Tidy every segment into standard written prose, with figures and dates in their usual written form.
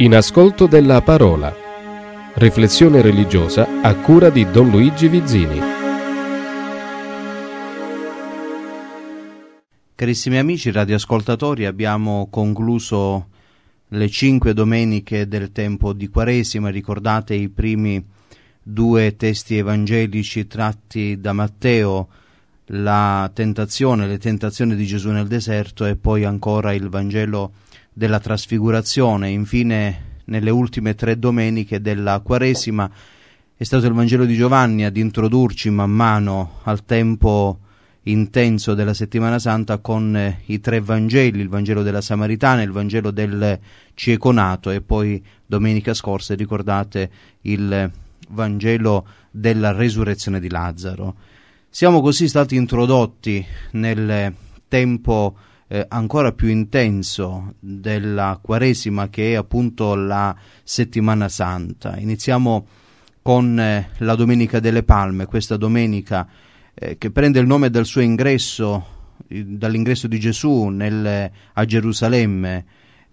In ascolto della parola. Riflessione religiosa a cura di Don Luigi Vizzini. Carissimi amici radioascoltatori, abbiamo concluso le 5 domeniche del tempo di Quaresima. Ricordate i primi 2 testi evangelici tratti da Matteo, le tentazioni di Gesù nel deserto, e poi ancora il Vangelo della Trasfigurazione. Infine, nelle ultime 3 domeniche della Quaresima, è stato il Vangelo di Giovanni ad introdurci man mano al tempo intenso della Settimana Santa con i 3 Vangeli, il Vangelo della Samaritana, il Vangelo del cieco nato e poi domenica scorsa, ricordate, il Vangelo della resurrezione di Lazzaro. Siamo così stati introdotti nel tempo ancora più intenso della Quaresima, che è appunto la Settimana Santa. Iniziamo con la Domenica delle Palme, questa domenica che prende il nome dal suo ingresso, dall'ingresso di Gesù a Gerusalemme.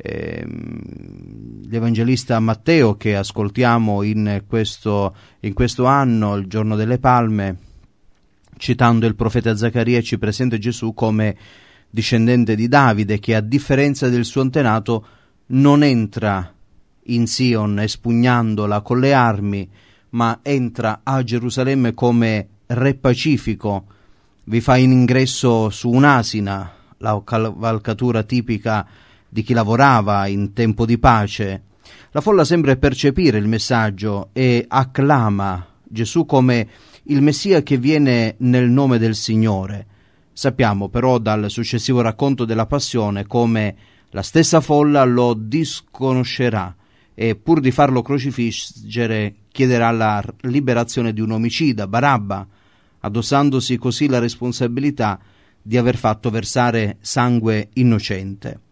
L'Evangelista Matteo, che ascoltiamo in questo anno, il giorno delle Palme, citando il profeta Zaccaria, ci presenta Gesù come discendente di Davide, che a differenza del suo antenato non entra in Sion espugnandola con le armi, ma entra a Gerusalemme come re pacifico. Vi fa in ingresso su un'asina, la cavalcatura tipica di chi lavorava in tempo di pace. La folla sembra percepire il messaggio e acclama Gesù come il Messia che viene nel nome del Signore. Sappiamo però dal successivo racconto della Passione come la stessa folla lo disconoscerà e, pur di farlo crocifiggere, chiederà la liberazione di un omicida, Barabba, addossandosi così la responsabilità di aver fatto versare sangue innocente.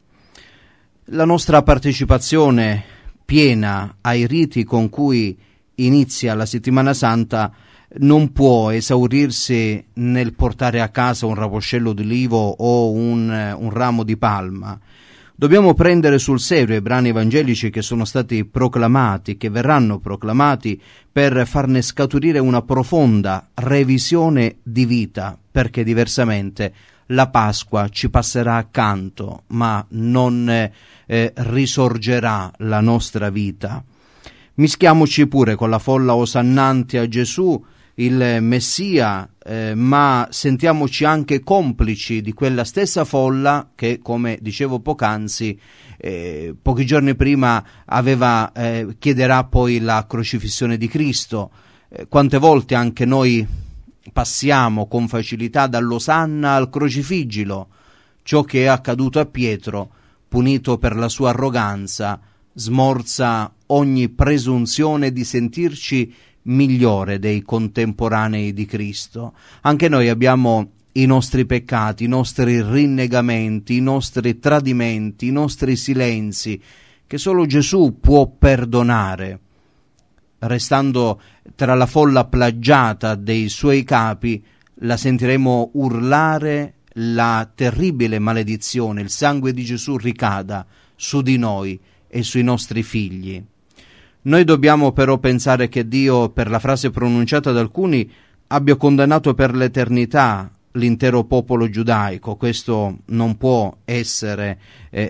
La nostra partecipazione piena ai riti con cui inizia la Settimana Santa non può esaurirsi nel portare a casa un raposcello d'olivo o un ramo di palma. Dobbiamo prendere sul serio i brani evangelici che sono stati proclamati, che verranno proclamati, per farne scaturire una profonda revisione di vita, perché diversamente la Pasqua ci passerà accanto, ma non risorgerà la nostra vita. Mischiamoci pure con la folla osannante a Gesù, il Messia, ma sentiamoci anche complici di quella stessa folla che, come dicevo poc'anzi, pochi giorni prima chiederà poi la crocifissione di Cristo. Quante volte anche noi passiamo con facilità dall'osanna al crocifiggilo. Ciò che è accaduto a Pietro, punito per la sua arroganza, smorza ogni presunzione di sentirci migliore dei contemporanei di Cristo. Anche noi abbiamo i nostri peccati, i nostri rinnegamenti, i nostri tradimenti, i nostri silenzi, che solo Gesù può perdonare. Restando tra la folla plagiata dei suoi capi, la sentiremo urlare la terribile maledizione: il sangue di Gesù ricada su di noi e sui nostri figli. Noi dobbiamo però pensare che Dio, per la frase pronunciata da alcuni, abbia condannato per l'eternità l'intero popolo giudaico. Questo non può essere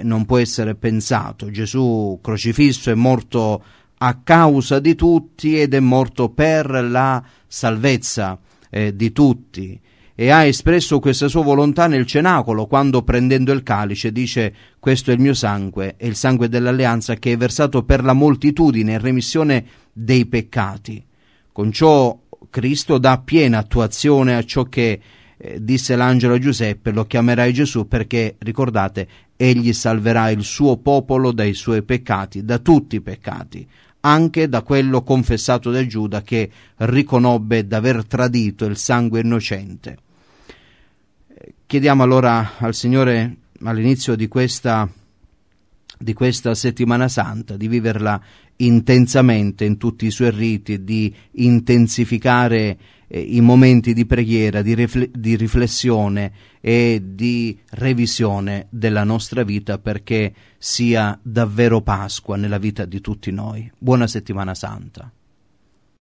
pensato. Gesù crocifisso è morto a causa di tutti ed è morto per la salvezza di tutti, e ha espresso questa sua volontà nel cenacolo, quando, prendendo il calice, dice: questo è il mio sangue, è il sangue dell'alleanza che è versato per la moltitudine in remissione dei peccati. Con ciò Cristo dà piena attuazione a ciò che disse l'angelo a Giuseppe: lo chiamerai Gesù perché, ricordate, egli salverà il suo popolo dai suoi peccati, da tutti i peccati, anche da quello confessato da Giuda, che riconobbe d'aver tradito il sangue innocente. Chiediamo allora al Signore, all'inizio di questa di questa settimana santa, di viverla intensamente in tutti i suoi riti, di intensificare i momenti di preghiera, di riflessione e di revisione della nostra vita, perché sia davvero Pasqua nella vita di tutti noi. Buona settimana santa.